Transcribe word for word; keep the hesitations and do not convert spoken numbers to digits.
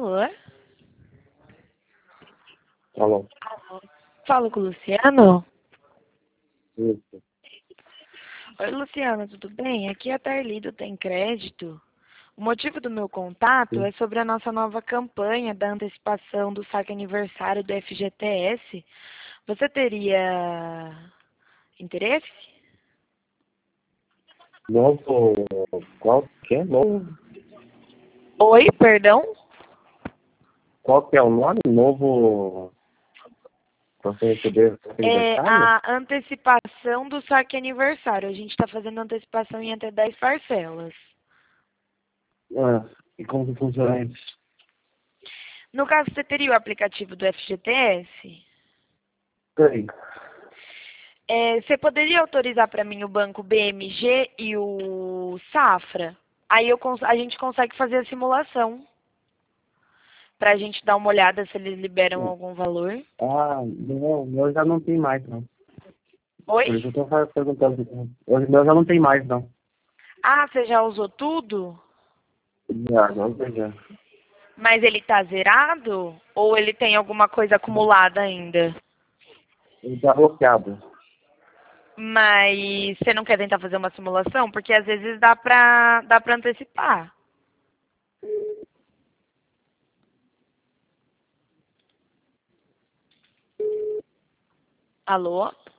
Alô? Alô? Falo com o Luciano? Isso. Oi, Luciano, tudo bem? Aqui é a Tarly do Tem Crédito. O motivo do meu contato Sim. é sobre a nossa nova campanha da antecipação do saque aniversário do F G T S. Você teria interesse? Novo. Qual que é? Novo. Oi, perdão? Qual que é o nome? Novo. Pra você receber É aniversário? a antecipação do saque aniversário. A gente está fazendo antecipação em até dez parcelas. Ah, e como que funciona isso? No caso, você teria o aplicativo do F G T S? Tem. É, você poderia autorizar para mim o banco B M G e o Safra? Aí eu, cons- a gente consegue fazer a simulação para a gente dar uma olhada se eles liberam algum valor. Ah, não, o meu já não tem mais, não. Oi? Por isso eu tô fa- perguntando. O meu já não tem mais, não. Ah, você já usou tudo? Já, não tem já. Mas ele tá zerado? Ou ele tem alguma coisa acumulada ainda? Ele tá bloqueado. Mas você não quer tentar fazer uma simulação? Porque às vezes dá pra, dá pra antecipar. Alô?